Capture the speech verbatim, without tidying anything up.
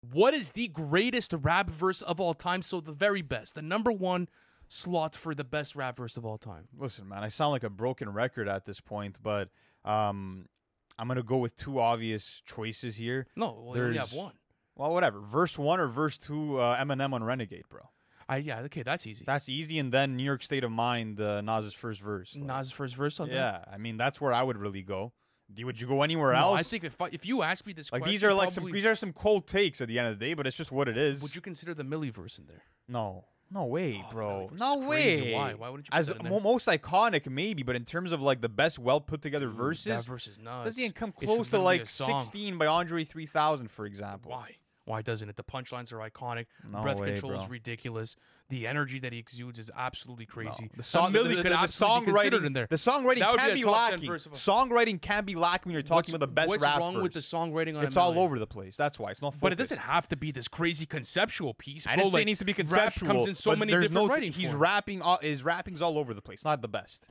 What is the greatest rap verse of all time? So the very best, the number one slot for the best rap verse of all time. Listen, man, I sound like a broken record at this point, but um, I'm gonna go with two obvious choices here. No, well, you only have one. Well, whatever. Verse one or verse two, uh, Eminem on Renegade, bro. I yeah, okay, that's easy. That's easy, and then New York State of Mind, uh, Nas's first verse. Like, Nas' first verse on yeah, I mean that's where I would really go. Do would you go anywhere no, else? I think if I, if you ask me this like question, these are like probably, some these are some cold takes at the end of the day, but it's just what it is. would you consider the Millie verse in there? No, no way, Oh, bro. Millie No verse is crazy. way. Why? Why wouldn't you put As that in there? mo- most iconic, maybe, but in terms of like the best, well put together verses, That verse is nuts. doesn't even come It's close to literally like a song. sixteen by Andre three thousand, for example. Why? Why doesn't it? The punchlines are iconic. No Breath way, control is bro. ridiculous. The energy that he exudes is absolutely crazy. The song, Millie the, the, could the, the absolutely be considered songwriting, in there. the songwriting That would can be be a top ten lacking. verse of a- Songwriting can be lacking when you're talking What's, about the best what's rap wrong verse. with the songwriting on It's a all Millie? over the place. That's why it's not focused. But it doesn't have to be this crazy conceptual piece. I bro. didn't say Like, it needs to be rap conceptual. comes in so but many there's different no, writing He's forms. rapping. All, his rapping's all over the place. Not the best.